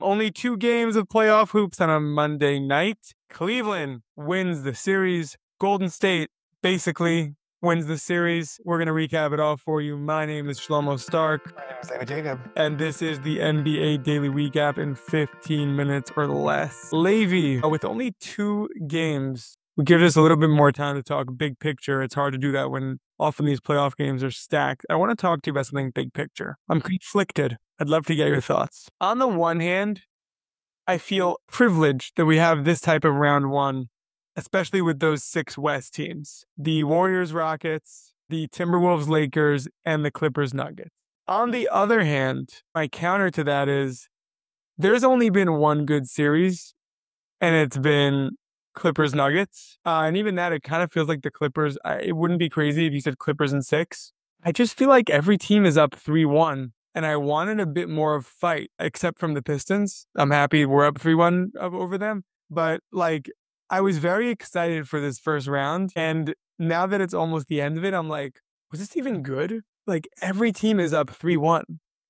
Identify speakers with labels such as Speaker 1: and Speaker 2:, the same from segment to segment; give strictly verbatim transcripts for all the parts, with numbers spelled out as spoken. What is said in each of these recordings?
Speaker 1: Only two games of playoff hoops on a Monday night. Cleveland wins the series. Golden State basically wins the series. We're going to recap it all for you. My name is Shlomo Stark.
Speaker 2: My name is David Jacob.
Speaker 1: And this is the N B A Daily Recap in fifteen minutes or less. Levi, with only two games, we give us a little bit more time to talk big picture. It's hard to do that when often these playoff games are stacked. I want to talk to you about something big picture. I'm conflicted. I'd love to get your thoughts. On the one hand, I feel privileged that we have this type of round one, especially with those six West teams. The Warriors, Rockets, the Timberwolves, Lakers, and the Clippers, Nuggets. On the other hand, my counter to that is there's only been one good series, and it's been Clippers, Nuggets. Uh, and even that, it kind of feels like the Clippers. I, it wouldn't be crazy if you said Clippers in six. I just feel like every team is up three one. And I wanted a bit more of fight, except from the Pistons. I'm happy we're up three one over them. But, like, I was very excited for this first round. And now that it's almost the end of it, I'm like, was this even good? Like, every team is up three one.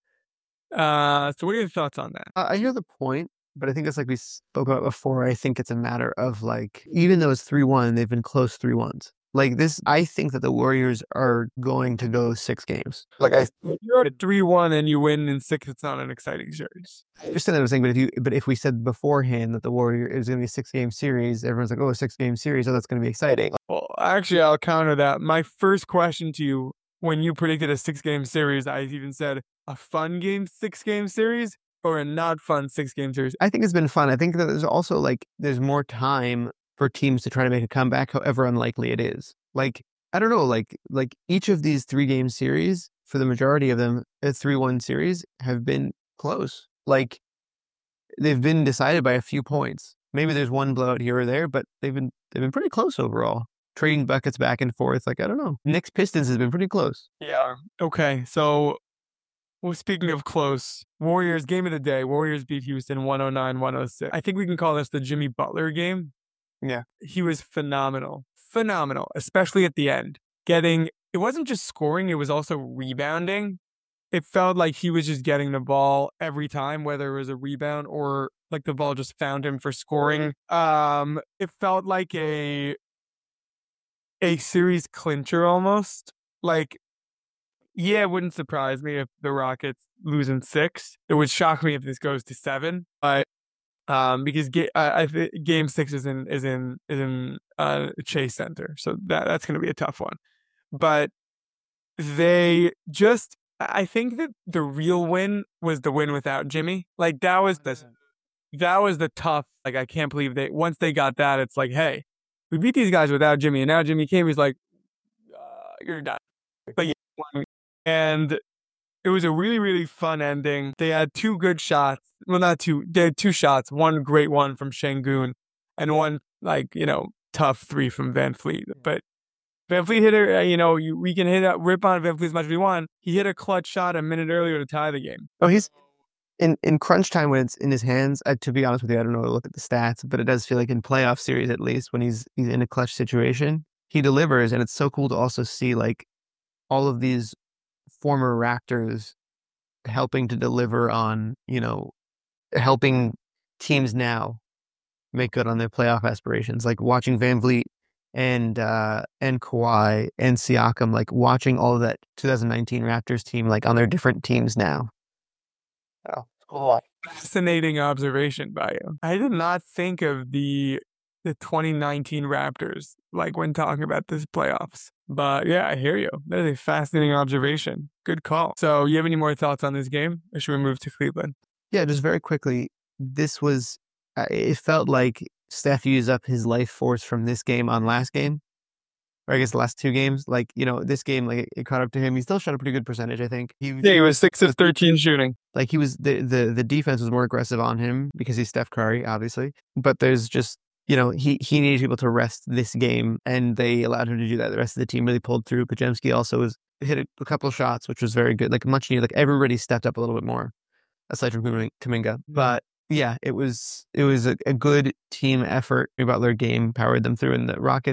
Speaker 1: Uh, so what are your thoughts on that?
Speaker 2: Uh, I hear the point, but I think it's like we spoke about before. I think it's a matter of, like, even though it's three one, they've been close three ones. Like this, I think that the Warriors are going to go six games. Like I,
Speaker 1: you're at three one and you win in six. It's not an exciting series.
Speaker 2: I understand that I was saying, but if you, but if we said beforehand that the Warrior is going to be a six game series, everyone's like, oh, a six game series, oh, that's going to be exciting.
Speaker 1: Well, actually, I'll counter that. My first question to you, when you predicted a six game series, I even said a fun game six game series or a not fun six game series.
Speaker 2: I think it's been fun. I think that there's also like there's more time for teams to try to make a comeback, however unlikely it is. Like, I don't know, like like each of these three-game series, for the majority of them, a three one series, have been close. Like, they've been decided by a few points. Maybe there's one blowout here or there, but they've been they've been pretty close overall. Trading buckets back and forth, like, I don't know. Knicks Pistons has been pretty close.
Speaker 1: Yeah. Okay, so, well, speaking of close, Warriors, game of the day. Warriors beat Houston one oh nine one oh six. I think we can call this the Jimmy Butler game.
Speaker 2: Yeah.
Speaker 1: He was phenomenal. Phenomenal, especially at the end. Getting, it wasn't just scoring, it was also rebounding. It felt like he was just getting the ball every time, whether it was a rebound or like the ball just found him for scoring. Um, it felt like a a series clincher almost. Like, yeah, it wouldn't surprise me if the Rockets lose in six. It would shock me if this goes to seven, but Um, because ga- I, I th- game six is in is in is in uh, Chase Center, so that that's going to be a tough one. But they just, I think that the real win was the win without Jimmy. Like that was the that was the tough. Like I can't believe they once they got that, it's like, hey, we beat these guys without Jimmy, and now Jimmy came. He's like, uh, you're done. But yeah, and it was a really, really fun ending. They had two good shots. Well, not two. They had two shots. One great one from Şengün and one, like, you know, tough three from Van Fleet. But Van Fleet hit a, you know, you, we can hit a rip on Van Fleet as much as we want. He hit a clutch shot a minute earlier to tie the game.
Speaker 2: Oh, he's in, in crunch time when it's in his hands. Uh, to be honest with you, I don't know to look at the stats, but it does feel like in playoff series, at least when he's he's in a clutch situation, he delivers. And it's so cool to also see like all of these former Raptors helping to deliver on, you know, helping teams now make good on their playoff aspirations. Like watching Van Vliet and uh, and Kawhi and Siakam, like watching all of that twenty nineteen Raptors team, like on their different teams now. Oh, cool.
Speaker 1: Fascinating observation by you. I did not think of the the twenty nineteen Raptors, like when talking about this playoffs. But yeah, I hear you. That is a fascinating observation. Good call. So you have any more thoughts on this game? Or should we move to Cleveland?
Speaker 2: Yeah, just very quickly. This was, uh, it felt like Steph used up his life force from this game on last game. Or I guess the last two games. Like, you know, this game, like it caught up to him. He still shot a pretty good percentage, I think. He,
Speaker 1: yeah, he was six of thirteen shooting.
Speaker 2: Like he was, the, the, the defense was more aggressive on him because he's Steph Curry, obviously. But there's just, you know, he, he needed people to rest this game, and they allowed him to do that. The rest of the team really pulled through. Podziemski also was hit a, a couple of shots, which was very good. Like much needed. Like everybody stepped up a little bit more, aside from Kuminga. Mm-hmm. But yeah, it was it was a, a good team effort. Butler game powered them through, and the Rockets,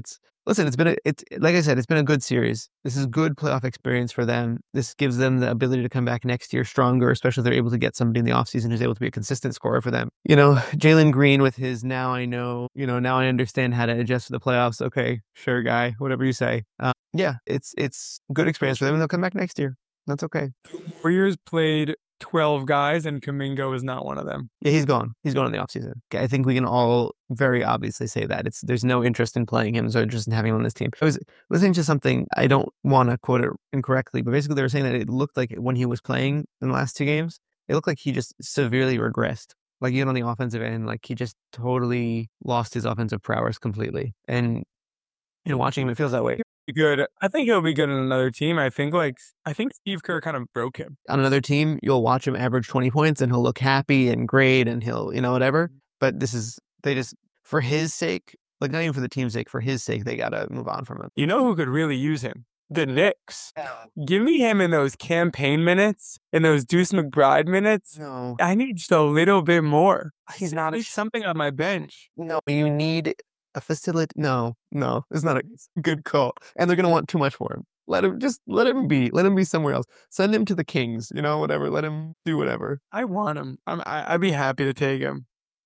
Speaker 2: Listen, it's been a, it's like I said, it's been a good series. This is good playoff experience for them. This gives them the ability to come back next year stronger, especially if they're able to get somebody in the offseason who's able to be a consistent scorer for them. You know, Jalen Green with his now I know, you know, now I understand how to adjust to the playoffs. Okay, sure, guy, whatever you say. Um, yeah, it's it's good experience for them, and they'll come back next year. That's okay.
Speaker 1: Warriors played twelve guys, and Kuminga is not one of them.
Speaker 2: Yeah, he's gone. He's gone in the offseason. I think we can all very obviously say that. It's there's no interest in playing him, there's no interest in having him on this team. I was listening to something, I don't want to quote it incorrectly, but basically they were saying that it looked like when he was playing in the last two games, it looked like he just severely regressed. Like even on the offensive end, like he just totally lost his offensive prowess completely. And you know, watching him, it feels that way.
Speaker 1: Good. I think he'll be good on another team. I think like I think Steve Kerr kind of broke him.
Speaker 2: On another team, you'll watch him average twenty points and he'll look happy and great and he'll, you know, whatever. But this is, they just, for his sake, like not even for the team's sake, for his sake, they got to move on from him.
Speaker 1: You know who could really use him? The Knicks. Give me him in those campaign minutes, in those Deuce McBride minutes.
Speaker 2: No.
Speaker 1: I need just a little bit more.
Speaker 2: He's not
Speaker 1: Need something on my bench.
Speaker 2: No, you need a facility. No, no, it's not a good call. And they're going to want too much for him. Let him just let him be. Let him be somewhere else. Send him to the Kings, you know, whatever. Let him do whatever.
Speaker 1: I want him. I'm, I, I'd be happy to take him.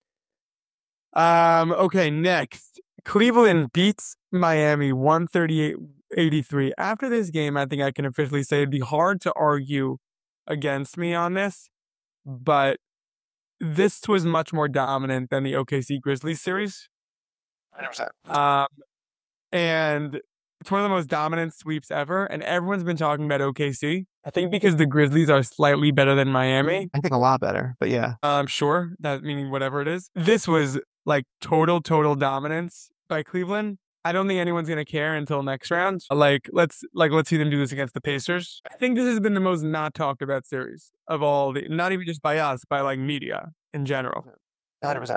Speaker 1: Um. Okay, next. Cleveland beats Miami one thirty-eight eighty-three. After this game, I think I can officially say it'd be hard to argue against me on this, but this was much more dominant than the O K C Grizzlies series.
Speaker 2: one hundred percent.
Speaker 1: Um, and it's one of the most dominant sweeps ever, and everyone's been talking about O K C. I think because the Grizzlies are slightly better than Miami.
Speaker 2: I think a lot better, but yeah.
Speaker 1: I'm sure, that meaning whatever it is. This was like total, total dominance by Cleveland. I don't think anyone's gonna care until next round. Like let's like let's see them do this against the Pacers. I think this has been the most not talked about series of all the, not even just by us, by like media in general.
Speaker 2: one hundred percent.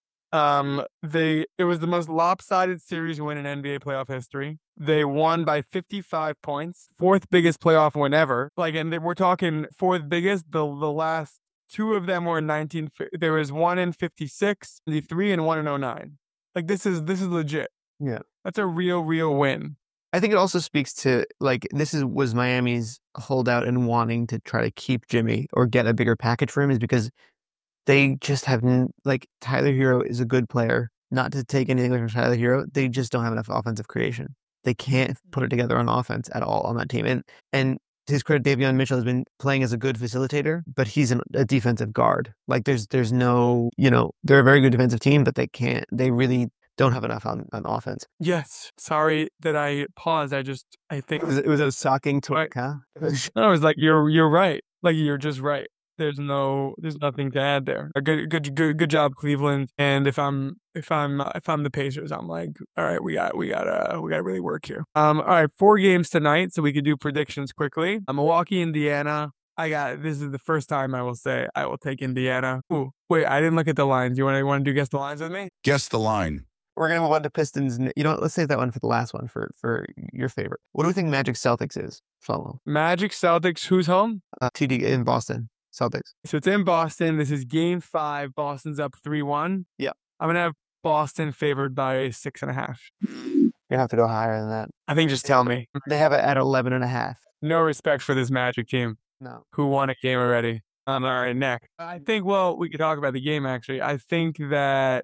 Speaker 1: Um, they it was the most lopsided series win in N B A playoff history. They won by fifty-five points, fourth biggest playoff win ever. Like, and they, we're talking fourth biggest. The the last two of them were in nineteen. There was one in fifty-six, fifty-three, and one in oh nine. Like this is this is legit.
Speaker 2: Yeah,
Speaker 1: that's a real real win.
Speaker 2: I think it also speaks to like this is was Miami's holdout and wanting to try to keep Jimmy or get a bigger package for him is because they just have, like, Tyler Hero is a good player. Not to take anything away from Tyler Hero, they just don't have enough offensive creation. They can't put it together on offense at all on that team. And and to his credit, Davion Mitchell has been playing as a good facilitator, but he's an, a defensive guard. Like, there's there's no, you know, they're a very good defensive team, but they can't, they really don't have enough on, on offense.
Speaker 1: Yes. Sorry that I paused. I just, I think.
Speaker 2: It was, it was a shocking tweet, huh?
Speaker 1: No, I was like, you're you're right. Like, you're just right. There's no, there's nothing to add there. A good, good, good, good job, Cleveland. And if I'm, if I'm, if I'm the Pacers, I'm like, all right, we got, we got, uh, we got to really work here. Um, all right, four games tonight, so we could do predictions quickly. Uh, Milwaukee, Indiana. I got. This is the first time I will say I will take Indiana. Ooh, wait, I didn't look at the lines. You want to want to do guess the lines with me?
Speaker 3: Guess the line.
Speaker 2: We're gonna move on to Pistons. You know what? Let's save that one for the last one for for your favorite. What do we think Magic Celtics is? Follow.
Speaker 1: Magic Celtics. Who's home?
Speaker 2: Uh, T D in Boston. Celtics.
Speaker 1: So it's in Boston. This is game five. Boston's up three one.
Speaker 2: Yeah.
Speaker 1: I'm going to have Boston favored by six and a half.
Speaker 2: You have to go higher than that.
Speaker 1: I think just tell me.
Speaker 2: They have it at eleven and a half.
Speaker 1: No respect for this Magic team.
Speaker 2: No.
Speaker 1: Who won a game already. Um, all right, next. I think, well, we could talk about the game, actually. I think that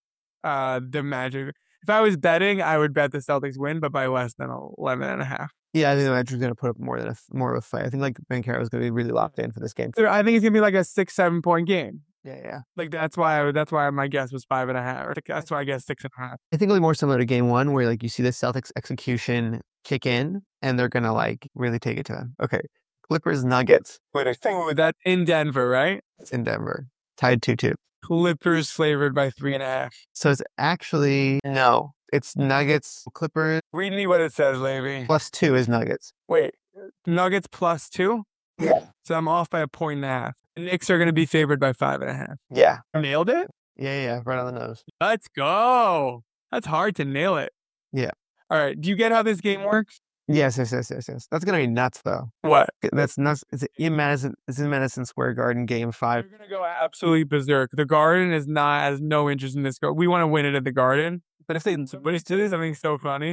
Speaker 1: uh, the Magic, if I was betting, I would bet the Celtics win, but by less than eleven and a half.
Speaker 2: Yeah, I think the Magic's going to put up more than a, more of a fight. I think like Banchero is going to be really locked in for this game.
Speaker 1: I think it's going to be like a six, seven point game.
Speaker 2: Yeah, yeah.
Speaker 1: Like that's why I, that's why my guess was five and a half. Or that's why I guess six and a half.
Speaker 2: I think it'll be more similar to game one where like you see the Celtics execution kick in and they're going to like really take it to them. Okay. Clippers Nuggets.
Speaker 1: Wait, I think that's in Denver, right?
Speaker 2: It's in Denver. Tied two two.
Speaker 1: Clippers flavored by three and a half.
Speaker 2: So it's actually, no, it's Nuggets, Clippers.
Speaker 1: Read me what it says, Levy.
Speaker 2: Plus two is Nuggets.
Speaker 1: Wait, Nuggets plus two?
Speaker 2: Yeah.
Speaker 1: So I'm off by a point and a half. The Knicks are going to be favored by five and a half.
Speaker 2: Yeah.
Speaker 1: Nailed it?
Speaker 2: Yeah, yeah, right on the nose.
Speaker 1: Let's go. That's hard to nail it.
Speaker 2: Yeah.
Speaker 1: All right. Do you get how this game works?
Speaker 2: Yes, yes, yes, yes, yes. That's gonna be nuts, though.
Speaker 1: What?
Speaker 2: That's nuts. It's in Madison. It's in Madison Square Garden, Game Five.
Speaker 1: You're gonna go absolutely berserk. The Garden is not has no interest in this. Go- we want to win it at the Garden. But if they, but it's just something so funny.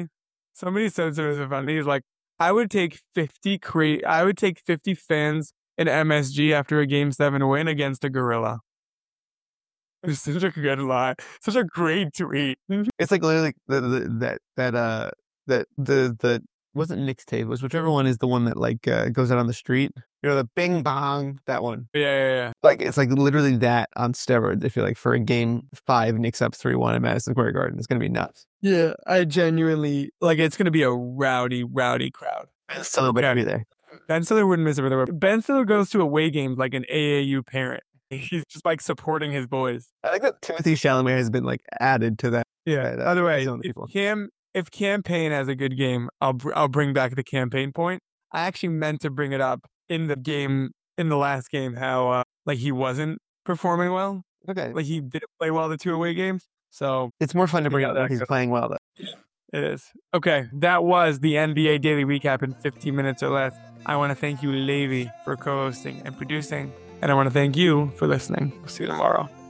Speaker 1: Somebody said something so funny. He's like, I would take fifty cra- I would take fifty fans in M S G after a game seven win against a gorilla. It's such a good line. Such a great tweet.
Speaker 2: It's like literally the, the, that that uh that the the wasn't Nick's tape. It was whichever one is the one that like uh, goes out on the street. You know, the bing bong, that one.
Speaker 1: Yeah, yeah, yeah.
Speaker 2: Like it's like literally that on steroids. I feel like for a game five, Knicks up three one at Madison Square Garden. It's gonna be nuts.
Speaker 1: Yeah, I genuinely like. It's gonna be a rowdy, rowdy crowd.
Speaker 2: Ben Stiller better be there.
Speaker 1: Ben Stiller wouldn't miss it for the world. Ben Stiller goes to away games like an A A U parent. He's just like supporting his boys.
Speaker 2: I like that Timothy Chalamet has been like added to that.
Speaker 1: Yeah.
Speaker 2: that, uh,
Speaker 1: By the way,
Speaker 2: zone of
Speaker 1: if
Speaker 2: people.
Speaker 1: Cam if Campaign has a good game, I'll br- I'll bring back the campaign point. I actually meant to bring it up in the game in the last game how uh, like he wasn't performing well.
Speaker 2: Okay,
Speaker 1: Like he didn't play well the two away games. So
Speaker 2: it's more fun to bring
Speaker 1: Yeah,
Speaker 2: up when
Speaker 1: that
Speaker 2: he's
Speaker 1: goes-
Speaker 2: playing well though.
Speaker 1: it is. Okay, that was the N B A Daily Recap in fifteen minutes or less. I want to thank you, Levi, for co-hosting and producing. And I want to thank you for listening. We'll see you tomorrow.